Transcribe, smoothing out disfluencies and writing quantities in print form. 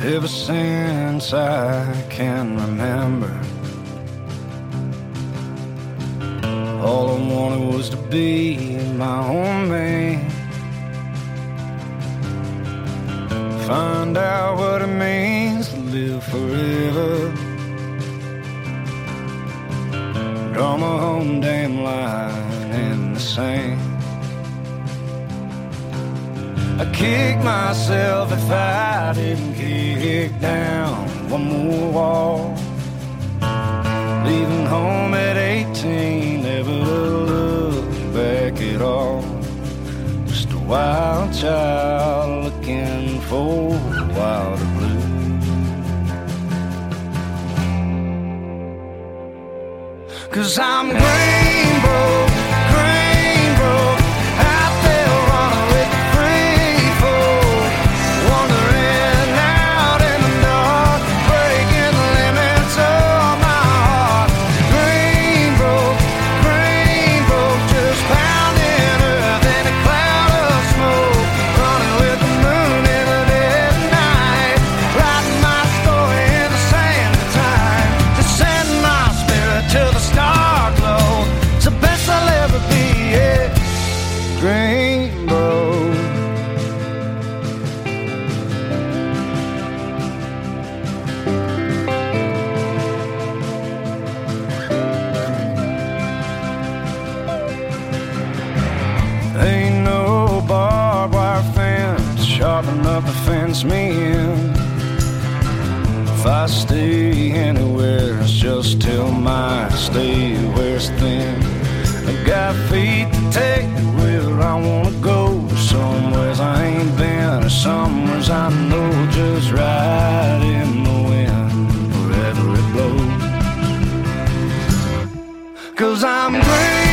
ever since I can remember. All I wanted was to be my own man, find out what it means to live forever, draw my own damn line in the sand. I'd kick myself if I didn't kick down one more wall, leaving home at 18, never look back at all. Just a wild child looking for wilder blue. Cause I'm green broke, green broke, out there running with the free folk, wandering out in the dark, breaking the limits of my heart. Green broke, just pounding earth in a cloud of smoke, running with the moon in the dead of night, writing my story in the sand of time, to send my spirit to the star glow. It's the best I'll ever be, yeah. Rainbow. Ain't no barbed wire fence sharp enough to fence me in. If I stay anywhere, it's just till my stay where it's thin. I got feet to take me where I wanna go, somewheres I ain't been, or somewheres I know, just right in the wind wherever it blows. Cause I'm green.